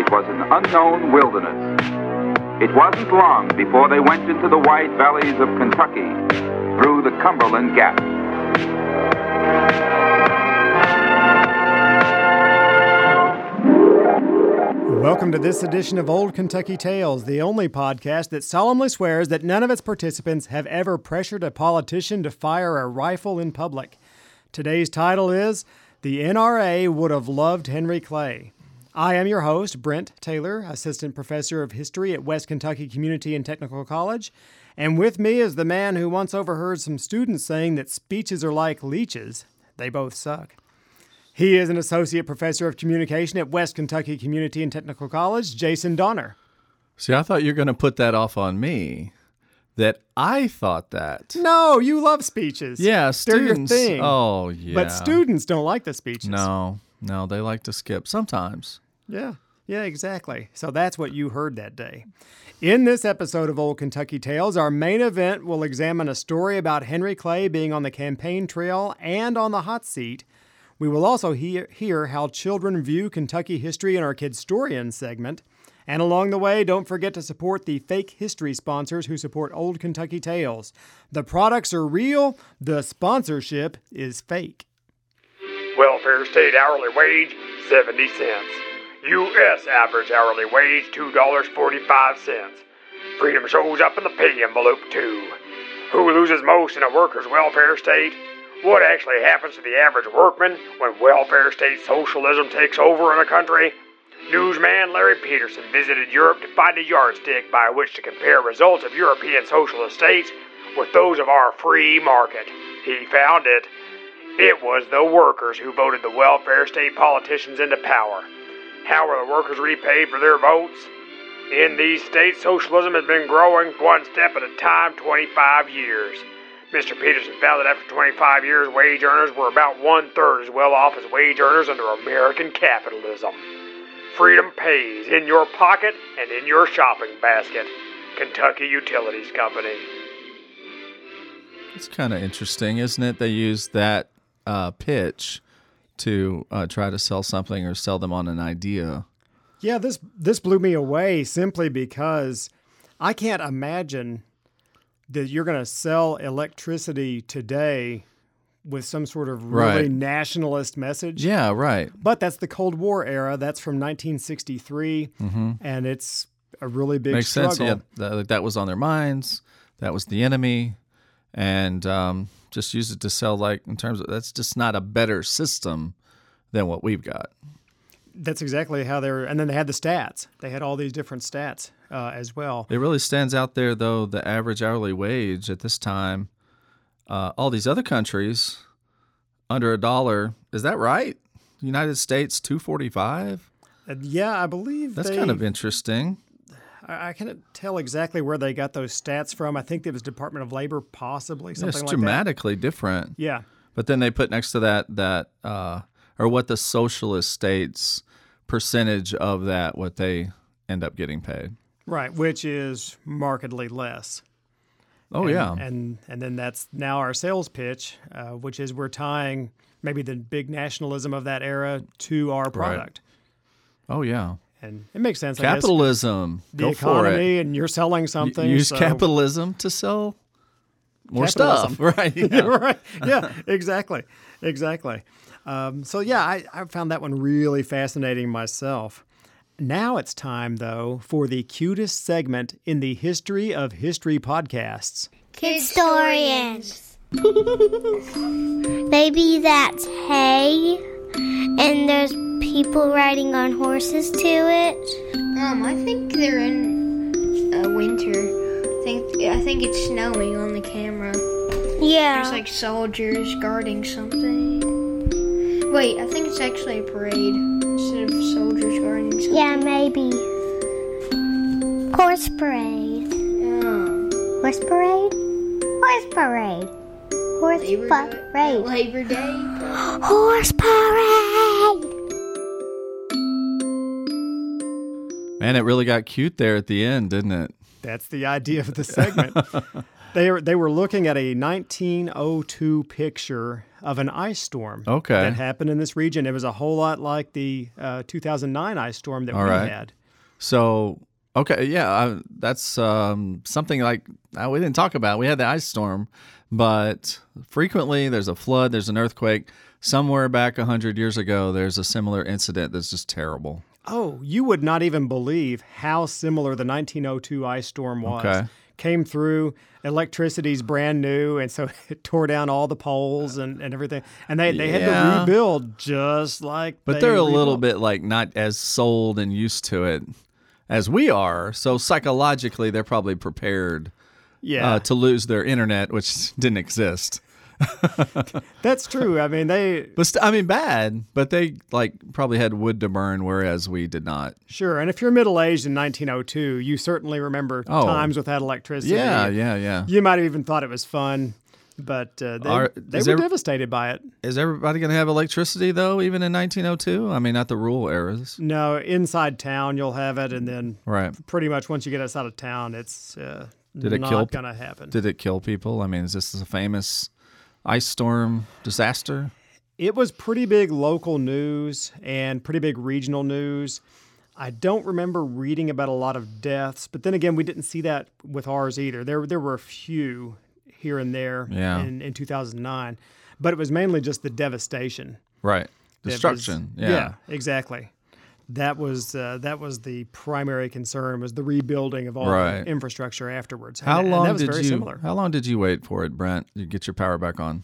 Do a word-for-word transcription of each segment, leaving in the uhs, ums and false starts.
was an unknown wilderness. It wasn't long before they went into the wide valleys of Kentucky, through the Cumberland Gap. Welcome to this edition of Old Kentucky Tales, the only podcast that solemnly swears that none of its participants have ever pressured a politician to fire a rifle in public. Today's title is The N R A Would Have Loved Henry Clay. I am your host, Brent Taylor, Assistant Professor of History at West Kentucky Community and Technical College. And with me is the man who once overheard some students saying that speeches are like leeches. They both suck. He is an Associate Professor of Communication at West Kentucky Community and Technical College, Jason Donner. See, I thought you were going to put that off on me, that I thought that. No, you love speeches. Yeah, students. They're your thing. Oh, yeah. But students don't like the speeches. No, no, they like to skip sometimes. Yeah, yeah, exactly. So that's what you heard that day. In this episode of Old Kentucky Tales, our main event will examine a story about Henry Clay being on the campaign trail and on the hot seat. We will also hear, hear how children view Kentucky history in our Kidstorian segment. And along the way, don't forget to support the fake history sponsors who support Old Kentucky Tales. The products are real, the sponsorship is fake. Welfare state hourly wage, seventy cents. U S average hourly wage, two dollars and forty-five cents. Freedom shows up in the pay envelope, too. Who loses most in a workers' welfare state? What actually happens to the average workman when welfare state socialism takes over in a country? Newsman Larry Peterson visited Europe to find a yardstick by which to compare results of European socialist states with those of our free market. He found it. It was the workers who voted the welfare state politicians into power. How were the workers repaid for their votes? In these states, socialism has been growing one step at a time, twenty-five years. Mister Peterson found that after twenty-five years, wage earners were about one-third as well off as wage earners under American capitalism. Freedom pays in your pocket and in your shopping basket. Kentucky Utilities Company. It's kind of interesting, isn't it? They use that uh, pitch to uh, try to sell something or sell them on an idea. Yeah, this this blew me away simply because I can't imagine that you're going to sell electricity today with some sort of really Right. nationalist message. Yeah, right. But that's the Cold War era. That's from nineteen sixty-three, Mm-hmm. and it's a really big Makes struggle. sense. Yeah, that, that was on their minds. That was the enemy. And um, just use it to sell, like, in terms of, that's just not a better system than what we've got. That's exactly how they were. And then they had the stats. They had all these different stats uh, as well. It really stands out there, though, the average hourly wage at this time. Uh, all these other countries, under a dollar. Is that right? United States, two forty-five. And yeah, I believe That's they, kind of interesting. I, I can't tell exactly where they got those stats from. I think it was Department of Labor, possibly, something It's like that. dramatically different. Yeah. But then they put next to that that uh, or what the socialist states percentage of that, what they end up getting paid. Right, which is markedly less. Oh, and, yeah. And and then that's now our sales pitch, uh, which is we're tying maybe the big nationalism of that era to our product. Oh, yeah. And it makes sense. I guess. Capitalism. The Go economy, for it. and you're selling something. Use so. capitalism to sell more Capitalism. stuff. Right. Yeah. right. Yeah, exactly. Exactly. Um, so, yeah, I, I found that one really fascinating myself. Now it's time, though, for the cutest segment in the history of history podcasts. Kidstorians. Maybe that's hay, and there's people riding on horses to it. Um, I think they're in uh, winter. I think I think it's snowing on the camera. Yeah. There's like soldiers guarding something. Wait, I think it's actually a parade instead of soldiers guarding something. Yeah, maybe. Horse parade. Oh. Horse parade? Horse parade. Horse Labor Day. parade. Labor Day. Horse parade. Man, it really got cute there at the end, didn't it? That's the idea of the segment. They were, they were looking at a nineteen oh two picture of an ice storm Okay. that happened in this region. It was a whole lot like the uh, two thousand nine ice storm that All we right. had. So, okay, yeah, I, that's um, something like uh, we didn't talk about. We had the ice storm, but frequently there's a flood, there's an earthquake. Somewhere back one hundred years ago, there's a similar incident that's just terrible. Oh, you would not even believe how similar the nineteen oh two ice storm was. Okay. Came through, electricity's brand new, and so it tore down all the poles and, and everything. And they, they had Yeah. to rebuild just like But they they're a little rebuilt. bit like not as sold and used to it as we are. So psychologically, they're probably prepared Yeah, uh, to lose their internet, which didn't exist. that's true. I mean, they But st- I mean, bad. But they like probably had wood to burn, whereas we did not. sure. And if you're middle aged in nineteen oh two, you certainly remember Oh. times without electricity. Yeah, yeah, yeah. You might have even thought it was fun, but uh, they, Are- they is were there- devastated by it. Is everybody going to have electricity though, even in nineteen oh two? I mean, not the rural eras, No, inside town you'll have it, and then right? pretty much once you get outside of town, it's uh, Did it not kill- going to happen. Did it kill people? I mean, is this a famous ice storm disaster? It was pretty big local news and pretty big regional news. I don't remember reading about a lot of deaths, but then again, we didn't see that with ours either. There, there were a few here and there Yeah. in, in two thousand nine, but it was mainly just the devastation. Right, that was- destruction. yeah. exactly. That was uh, that was the primary concern, was the rebuilding of all Right. the infrastructure afterwards. How and, and long that was did very you? similar. How long did you wait for it, Brent? You get your power back on.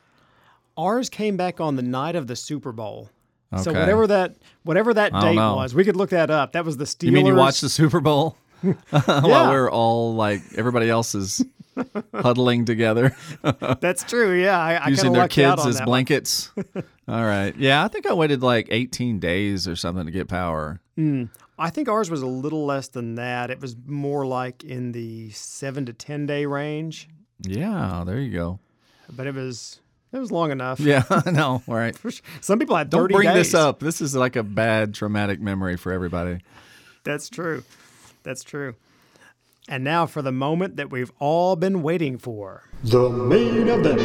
Ours came back on the night of the Super Bowl. So Okay. whatever that whatever that I don't date know. was, we could look that up. That was the Steelers. You mean you watched the Super Bowl Yeah. while we're all like everybody else is huddling together, That's true. Yeah, I, I using kinda their lucked out kids on as that one. blankets? All right. Yeah, I think I waited like eighteen days or something to get power. I think ours was a little less than that. It was more like in the seven to ten day range, Yeah, there you go. but it was it was long enough. Yeah, I know. All right. Some people had Don't thirty bring days. this up. This is like a bad traumatic memory for everybody. That's true. That's true. And now for the moment that we've all been waiting for. The main event.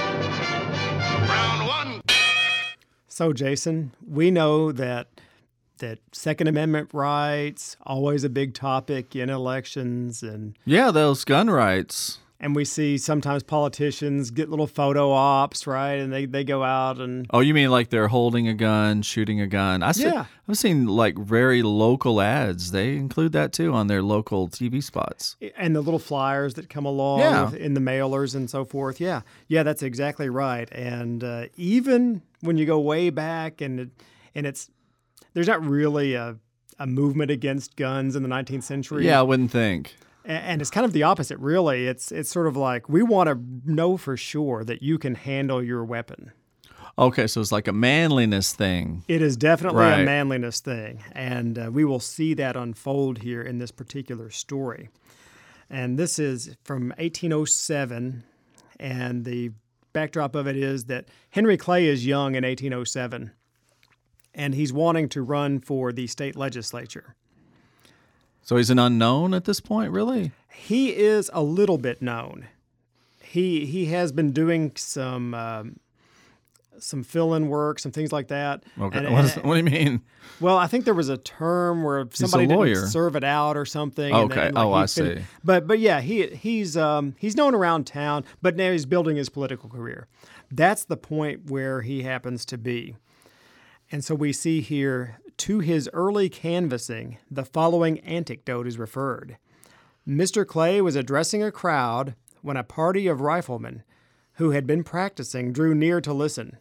So, Jason, we know that that Second Amendment rights always a big topic in elections, and Yeah, those gun rights. and we see sometimes politicians get little photo ops, right? And they, they go out and Oh, you mean like they're holding a gun, shooting a gun? I see, Yeah. I've seen like very local ads. They include that too on their local T V spots. and the little flyers that come along Yeah. with, in the mailers and so forth. Yeah, yeah, that's exactly right. And uh, even when you go way back, and it, and it's there's not really a a movement against guns in the nineteenth century. Yeah, I wouldn't think. A- and it's kind of the opposite, really. It's it's sort of like we want to know for sure that you can handle your weapon. Okay, so it's like a manliness thing. It is definitely Right. a manliness thing, and uh, we will see that unfold here in this particular story. And this is from eighteen oh seven, and the backdrop of it is that Henry Clay is young in eighteen oh seven, and he's wanting to run for the state legislature. So he's an unknown at this point, really? He is a little bit known. He he has been doing some um, some fill-in work, some things like that. Okay. And- what, is, and- what do you mean? Well, I think there was a term where somebody lawyer. didn't serve it out or something. and Okay. then, like, Oh, he I fin- see. But but yeah, he he's um, he's known around town, but now he's building his political career. That's the point where he happens to be. And so we see here, to his early canvassing, the following anecdote is referred. Mister Clay was addressing a crowd when a party of riflemen who had been practicing drew near to listen.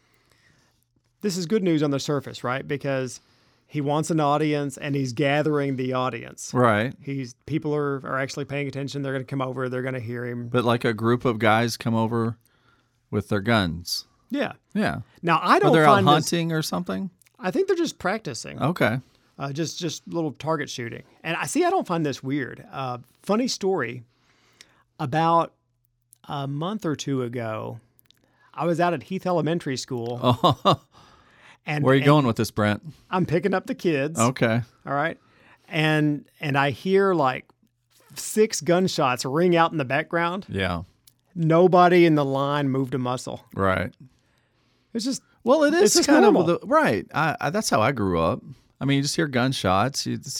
This is good news on the surface, right? Because he wants an audience and he's gathering the audience. Right. He's people are, are actually paying attention. They're going to come over. They're going to hear him. But like a group of guys come over with their guns. Yeah. Yeah. Now I Or don't they're out find this, hunting or something? I think they're just practicing. Okay. Uh, just just little target shooting. And I see. I don't find this weird. Uh, funny story. About a month or two ago, I was out at Heath Elementary School. Oh, and where are you and going with this, Brent? I'm picking up the kids. Okay. All right. And and I hear like six gunshots ring out in the background. Yeah. Nobody in the line moved a muscle. Right. It's just Well, it It's is just kind normal. of the, right. I, I, that's how I grew up. I mean, you just hear gunshots. You just,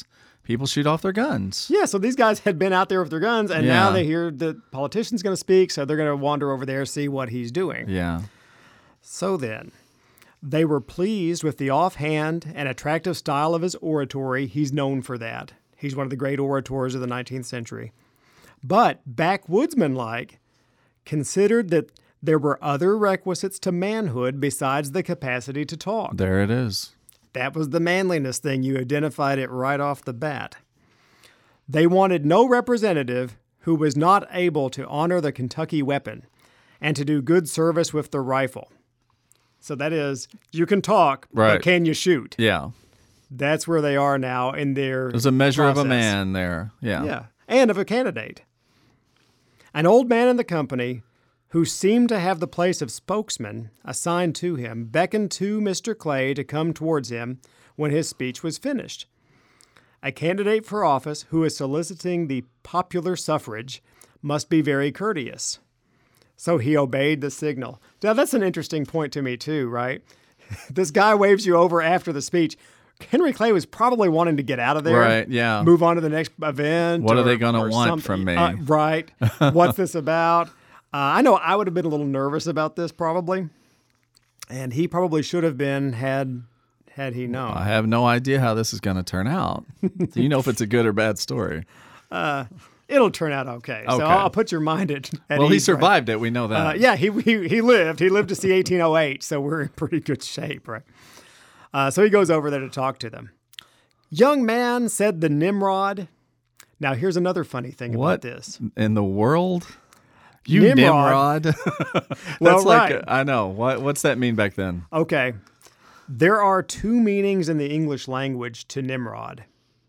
people shoot off their guns. Yeah, so these guys had been out there with their guns, and Yeah. now they hear the politician's going to speak, so they're going to wander over there, see what he's doing. Yeah. So then, they were pleased with the offhand and attractive style of his oratory. He's known for that. He's one of the great orators of the nineteenth century. But, backwoodsman-like, considered that there were other requisites to manhood besides the capacity to talk. There it is. That was the manliness thing. You identified it right off the bat. They wanted no representative who was not able to honor the Kentucky weapon and to do good service with the rifle. So that is, you can talk, Right. but can you shoot? Yeah. That's where they are now in their There's a measure process. of a man there. Yeah. Yeah, and of a candidate. An old man in the company who seemed to have the place of spokesman assigned to him, beckoned to Mister Clay to come towards him when his speech was finished. A candidate for office who is soliciting the popular suffrage must be very courteous. So he obeyed the signal. Now, that's an interesting point to me, too, right? This guy waves you over after the speech. Henry Clay was probably wanting to get out of there. Right, yeah. Move on to the next event. What are or- they gonna or want something. from me? Uh, right. What's this about? Uh, I know I would have been a little nervous about this probably, and he probably should have been had had he known. I have no idea how this is going to turn out. Do you know if it's a good or bad story? It'll turn out okay. So Okay. I'll, I'll put your mind at, at Well, he ease, right? survived it. We know Uh, that. yeah, he, he he lived. He lived to see eighteen oh eight, so we're in pretty good shape, right? Uh, so he goes over there to talk to them. Young man, said the Nimrod. Now, here's another funny thing What about this. in the world? You Nimrod. Nimrod. That's Well, like right. a, I know. What what's that mean back then? Okay. There are two meanings in the English language to Nimrod.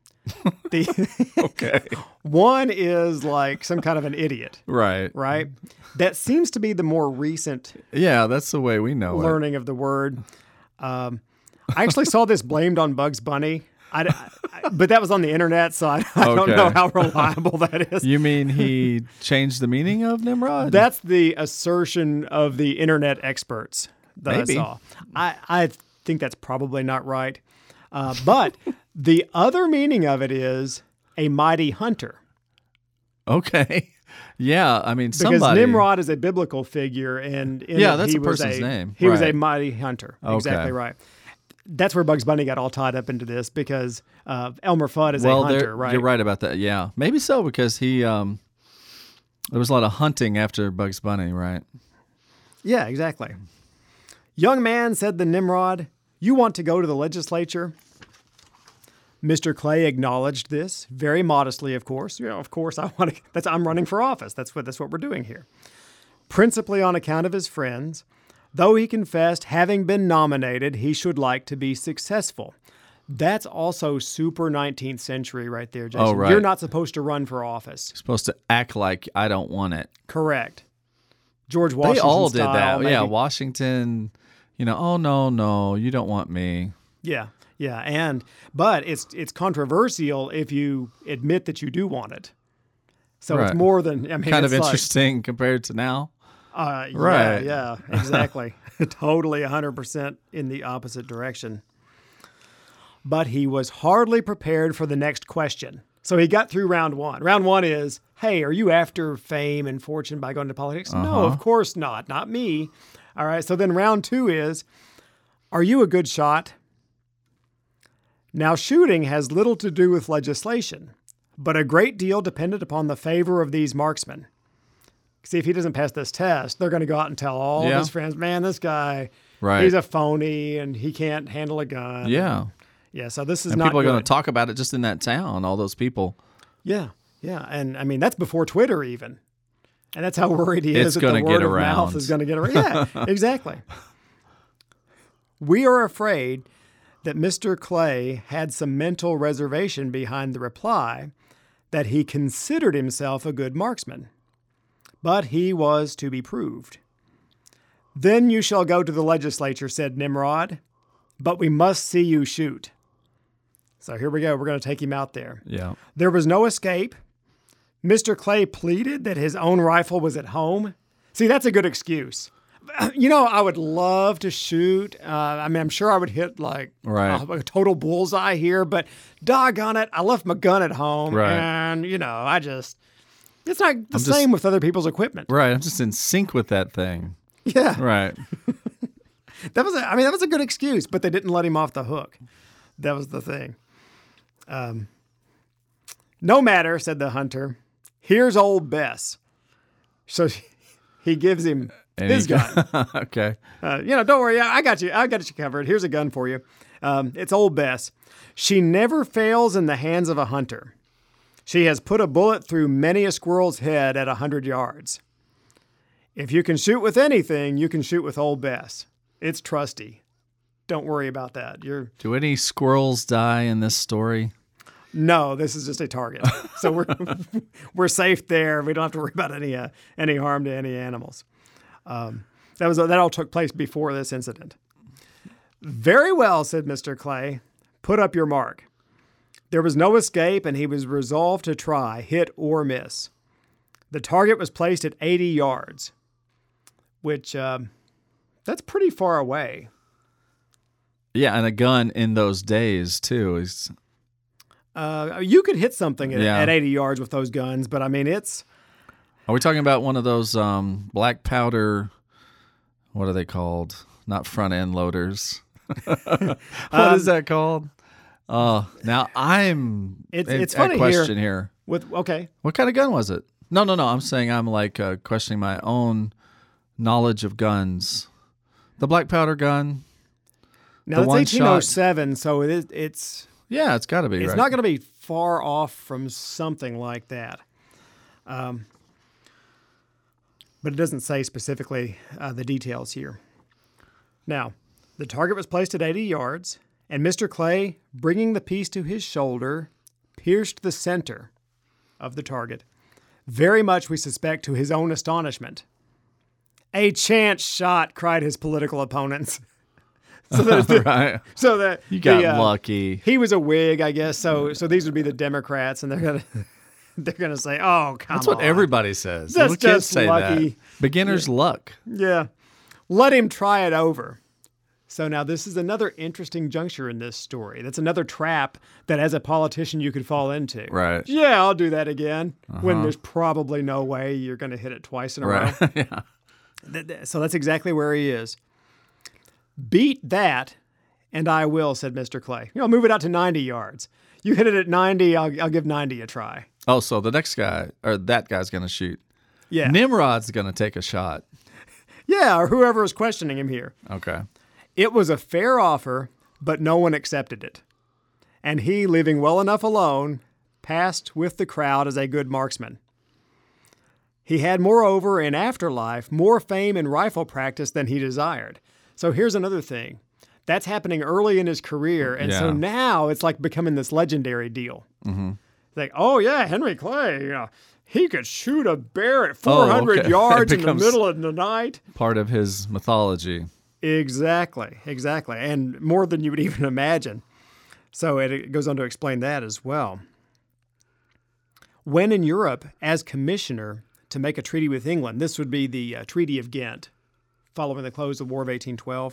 The Okay. one is like some kind of an idiot, Right. right? That seems to be the more recent Yeah, that's the way we know it. learning of the word. Um, I actually saw this blamed on Bugs Bunny, I, I- but that was on the internet, so I, I don't Okay. know how reliable that is. You mean he changed the meaning of Nimrod? That's the assertion of the internet experts that Maybe. I saw. I, I think that's probably not right. Uh, but the other meaning of it is a mighty hunter. Okay. Yeah, I mean Because somebody. Nimrod is a biblical figure, and in Yeah, it, that's he a was person's name. He was a Right. mighty hunter. Okay. Exactly right. That's where Bugs Bunny got all tied up into this because uh, Elmer Fudd is well, a there- hunter, right? You're right about that. Yeah, maybe so because he um, there was a lot of hunting after Bugs Bunny, right? Yeah, exactly. Young man, said the Nimrod, you want to go to the legislature? Mister Clay acknowledged this very modestly, of course. You know, of course, I want to. That's I'm running for office. That's what that's what we're doing here. Principally on account of his friends, though he confessed having been nominated, he should like to be successful. That's also super nineteenth century right there, Jason. Oh, right. You're not supposed to run for office. Supposed to act like I don't want it. Correct. George Washington. They all did style, that. Yeah, maybe. Washington. You know, oh no, no, you don't want me. Yeah, yeah, and but it's it's controversial if you admit that you do want it. So Right. it's more than I mean, Kind of it's like, interesting compared to now. uh, Right. Yeah, yeah, exactly. Totally, one hundred percent in the opposite direction. But he was hardly prepared for the next question. So he got through round one. Round one is, hey, are you after fame and fortune by going to politics? No, Uh-huh. of course not. Not me. All right. So then round two is, are you a good shot? Now, shooting has little to do with legislation, but a great deal depended upon the favor of these marksmen. See, if he doesn't pass this test, they're going to go out and tell all Yeah. of his friends, man, this guy, Right. he's a phony and he can't handle a gun. Yeah. Yeah, so this is And not people are going to good. talk about it just in that town, all those people. Yeah, yeah. And I mean, that's before Twitter even. And that's how worried he It's is that gonna the word get of mouth around. is going to get around. Yeah, exactly. We are afraid that Mister Clay had some mental reservation behind the reply that he considered himself a good marksman. But he was to be proved. Then you shall go to the legislature, said Nimrod, but we must see you shoot. So here we go. We're going to take him out there. Yeah. There was no escape. Mister Clay pleaded that his own rifle was at home. See, that's a good excuse. You know, I would love to shoot. Uh, I mean, I'm sure I would hit like Right. a, a total bullseye here, but doggone it, I left my gun at home, Right. and you know, I just it's not the I'm just- same with other people's equipment. Right. I'm just in sync with that thing. Yeah, Right. that was. A, I mean, that was a good excuse, but they didn't let him off the hook. That was the thing. Um, no matter, said the hunter. Here's old Bess. So he gives him And his he- gun. Okay. Uh, you know, don't worry. I I got you. I got you covered. Here's a gun for you. Um, it's old Bess. She never fails in the hands of a hunter. She has put a bullet through many a squirrel's head at a hundred yards. If you can shoot with anything, you can shoot with old Bess. It's trusty. Don't worry about that. You're Do any squirrels die in this story? no. This is just a target, so we're we're safe there. We don't have to worry about any uh, any harm to any animals. Um, that was that all took place before this incident. Very well, said Mister Clay. Put up your mark. There was no escape, and he was resolved to try, hit or miss. The target was placed at eighty yards, which um, that's pretty far away. Yeah, and a gun in those days too is Uh, you could hit something at, Yeah. at eighty yards with those guns, but I mean, it's Are we talking about one of those um, black powder? What are they called? Not front end loaders. What Um, is that called? Oh, now I'm It's- at- it's at funny here. question here. with okay. What kind of gun was it? No, no, no. I'm saying I'm like uh, questioning my own knowledge of guns. The black powder gun. Now The it's one eighteen oh seven, so it is, it's Yeah, it's got to be. it's right? not going to be far off from something like that. Um, but it doesn't say specifically uh, the details here. Now, the target was placed at eighty yards, and Mister Clay, bringing the piece to his shoulder, pierced the center of the target, very much, we suspect, to his own astonishment. A chance shot, cried his political opponents. So there's the, right. so that You got the, uh, lucky. He was a Whig, I guess. So so these would be the Democrats, and they're gonna they're gonna say, "Oh, come That's what on." everybody says. That's Little kids just say lucky. that. Beginner's luck. Yeah, let him try it over. So now this is another interesting juncture in this story. That's another trap that, as a politician, you could fall into. Right. Yeah, I'll do that again. When there's probably no way you're going to hit it twice in a row. Right. yeah. Th- th- So that's exactly where he is. Beat that, and I will, said Mister Clay. You know, move it out to ninety yards. You hit it at ninety, I'll, I'll give ninety a try. Oh, so the next guy or that guy's gonna shoot. Yeah. Nimrod's gonna take a shot. Yeah, or whoever is questioning him here. Okay. It was a fair offer, but no one accepted it. And he, leaving well enough alone, passed with the crowd as a good marksman. He had, moreover, in afterlife, more fame in rifle practice than he desired. So here's another thing. That's happening early in his career, and so Yeah. now it's like becoming this legendary deal. Mm-hmm. Like, oh yeah, Henry Clay, you know, he could shoot a bear at four hundred Oh, okay. yards It in the becomes- middle of the night. Part of his mythology. Exactly, exactly, and more than you would even imagine. So it, it goes on to explain that as well. When in Europe, as commissioner to make a treaty with England, this would be the uh, Treaty of Ghent, following the close of the War of eighteen twelve.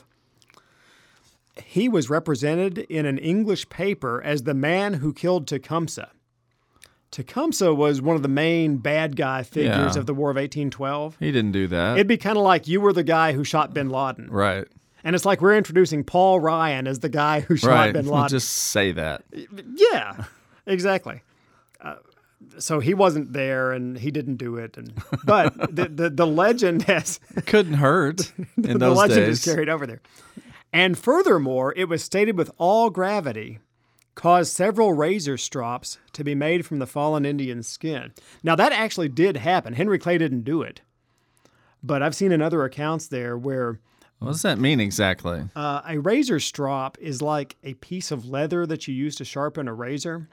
He was represented in an English paper as the man who killed Tecumseh. Tecumseh was one of the main bad guy figures Yeah. of the War of eighteen twelve. He didn't do that. It'd be kind of like you were the guy who shot bin Laden. right. And it's like we're introducing Paul Ryan as the guy who shot Right. bin We'll Laden. just say that. Yeah, exactly. Uh, so he wasn't there, and he didn't do it. And but the, the the legend has Couldn't hurt in the those legend days. is carried over there. And furthermore, it was stated with all gravity, caused several razor strops to be made from the fallen Indian's skin. Now that actually did happen. Henry Clay didn't do it, but I've seen in other accounts there where What does that mean exactly? uh, a razor strop is like a piece of leather that you use to sharpen a razor.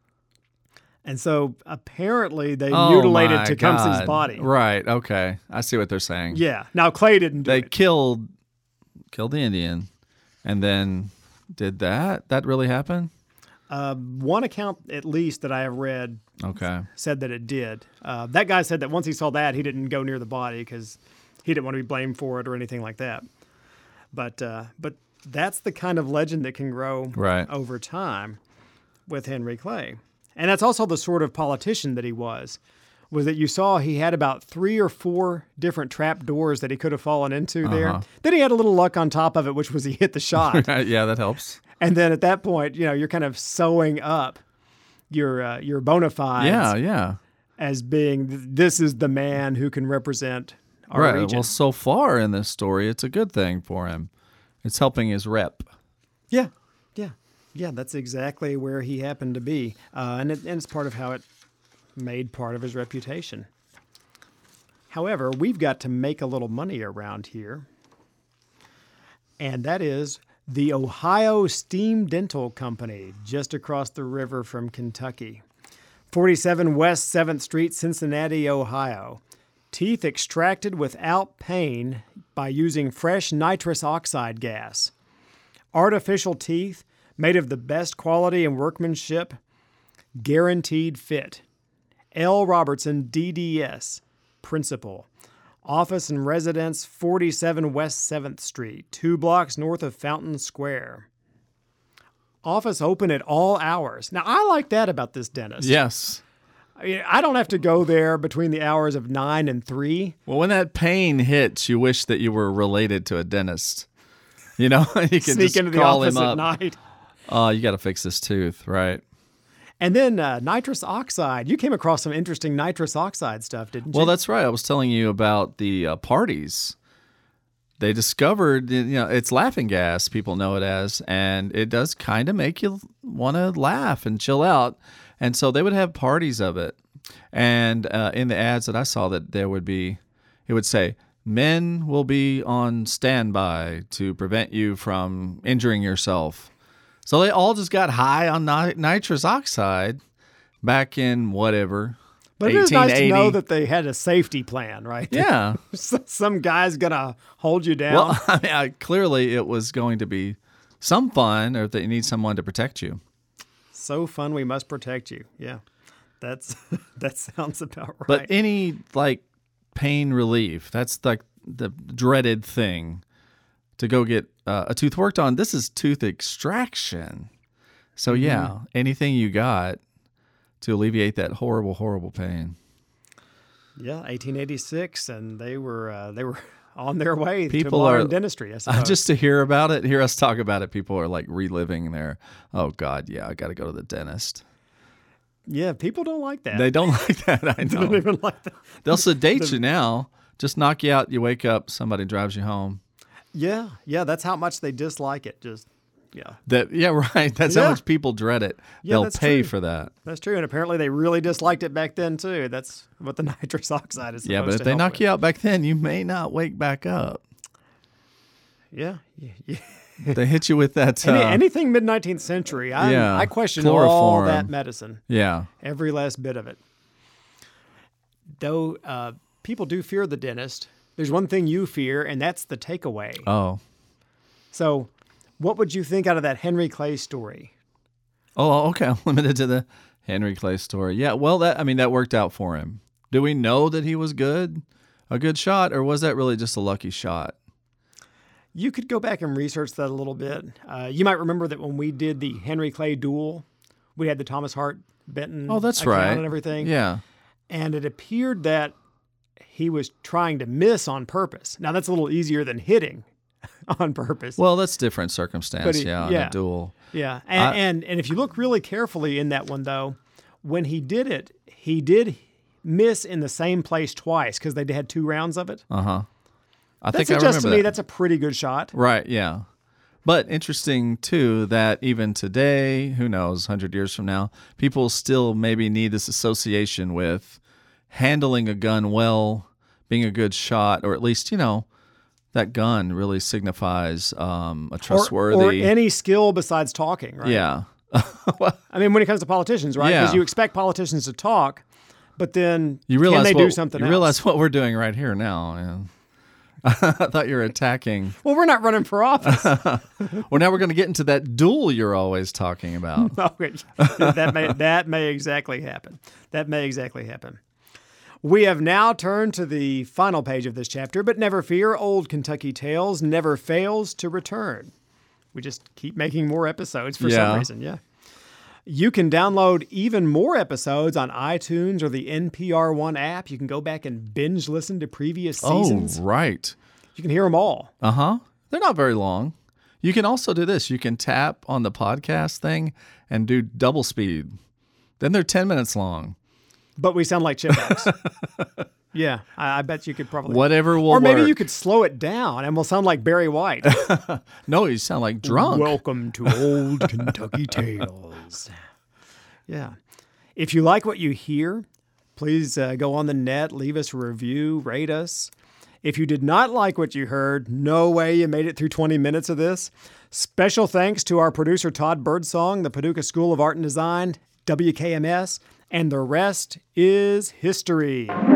And so apparently they Oh mutilated my Tecumseh's God. body. Right. Okay. I see what they're saying. Yeah. Now Clay didn't do They it. killed killed the Indian, and then did that? That really happen? Uh, one account, at least, that I have read Okay. said that it did. Uh, that guy said that once he saw that, he didn't go near the body because he didn't want to be blamed for it or anything like that. But uh, but that's the kind of legend that can grow Right. over time with Henry Clay. And that's also the sort of politician that he was, was that you saw he had about three or four different trap doors that he could have fallen into there. Uh-huh. Then he had a little luck on top of it, which was he hit the shot. Yeah, that helps. And then at that point, you know, you're kind of sewing up your uh, your bona fides Yeah, yeah. as being, this is the man who can represent our Right. region. Well, so far in this story, it's a good thing for him. It's helping his rep. Yeah, yeah, yeah. That's exactly where he happened to be, uh, and, it, and it's part of how it made part of his reputation. However, we've got to make a little money around here, and that is the Ohio Steam Dental Company, just across the river from Kentucky, forty-seven West seventh Street, Cincinnati, Ohio. Teeth extracted without pain by using fresh nitrous oxide gas. Artificial teeth made of the best quality and workmanship. Guaranteed fit. L. Robertson, D D S, Principal. Office and residence, forty-seven West seventh Street, two blocks north of Fountain Square. Office open at all hours. Now, I like that about this dentist. Yes. I mean, I don't have to go there between the hours of nine and three. Well, when that pain hits, you wish that you were related to a dentist. You know, you can Sneak just into the call office him at up. night. Oh, you got to fix this tooth, right? And then uh, nitrous oxide. You came across some interesting nitrous oxide stuff, didn't you? Well, that's right. I was telling you about the uh, parties. They discovered, you know, it's laughing gas, people know it as, and it does kind of make you want to laugh and chill out. And so they would have parties of it. And uh, in the ads that I saw, that there would be, it would say, men will be on standby to prevent you from injuring yourself. So they all just got high on ni- nitrous oxide back in whatever, But it is nice to eighteen eighty. know that they had a safety plan, right? Yeah. Some guy's going to hold you down. Well, I mean, I, clearly it was going to be some fun, or if they need someone to protect you. So fun, we must protect you. Yeah, that's that sounds about right. But any like pain relief, that's like the dreaded thing to go get uh, a tooth worked on. This is tooth extraction. So Mm-hmm. yeah, anything you got to alleviate that horrible, horrible pain. Yeah, eighteen eighty-six, and they were uh, they were on their way People to modern are- dentistry. I Uh, suppose. just to hear about it, hear us talk about it, people are like reliving their, oh God, yeah, I got to go to the dentist. yeah, people don't like that. They don't like that. I They don't know. even like that. They'll sedate you now. Just knock you out. You wake up. Somebody drives you home. Yeah, yeah, that's how much they dislike it. Just yeah, That yeah, right. That's Yeah. how much people dread it. Yeah, They'll that's pay true. for that. that's true. And apparently, they really disliked it back then too. That's what the nitrous oxide is. Yeah, but supposed if to they help knock with. you out back then, you may not wake back up. yeah, yeah, yeah. They hit you with that. Uh, Any, anything mid nineteenth century, I yeah, I question all chloroform. that medicine, yeah. every last bit of it. Though uh, people do fear the dentist, there's one thing you fear, and that's the takeaway. Oh. So, what would you think out of that Henry Clay story? Oh, okay. I'm limited to the Henry Clay story. Yeah. Well, that I mean that worked out for him. Do we know that he was good, a good shot, or was that really just a lucky shot? You could go back and research that a little bit. Uh, you might remember that when we did the Henry Clay duel, we had the Thomas Hart Benton Oh, that's account right. and everything. Yeah. And it appeared that he was trying to miss on purpose. Now, that's a little easier than hitting on purpose. Well, that's different circumstance. But he- yeah, yeah. in a duel. yeah. And, I- and, and if you look really carefully in that one, though, when he did it, he did miss in the same place twice because they had two rounds of it. Uh huh. I That think I suggests remember to me that. that's a pretty good shot. Right, yeah. But interesting, too, that even today, who knows, one hundred years from now, people still maybe need this association with handling a gun well, being a good shot, or at least, you know, that gun really signifies um, a Or, trustworthy... or any skill besides talking, right? Yeah. I mean, when it comes to politicians, right? Because Yeah. you expect politicians to talk, but then You realize can they what, do something You else? realize what we're doing right here now. Yeah. I thought you were attacking... Well, we're not running for office. Well, now we're going to get into that duel you're always talking about. Okay. that may that may exactly happen. That may exactly happen. We have now turned to the final page of this chapter, but never fear, Old Kentucky Tales never fails to return. We just keep making more episodes for Yeah. some reason, yeah. You can download even more episodes on iTunes or the N P R One app. You can go back and binge listen to previous seasons. Oh, right. You can hear them all. Uh-huh. They're not very long. You can also do this. You can tap on the podcast thing and do double speed. Then they're ten minutes long. But we sound like chipmunks. Yeah, I, I bet you could probably. Whatever will Or maybe work. you could slow it down and we'll sound like Barry White. No, you sound like drunk. Welcome to Old Kentucky Tales. Yeah. If you like what you hear, please uh, go on the net, leave us a review, rate us. If you did not like what you heard, no way you made it through twenty minutes of this. Special thanks to our producer, Todd Birdsong, the Paducah School of Art and Design, W K M S, and the rest is history.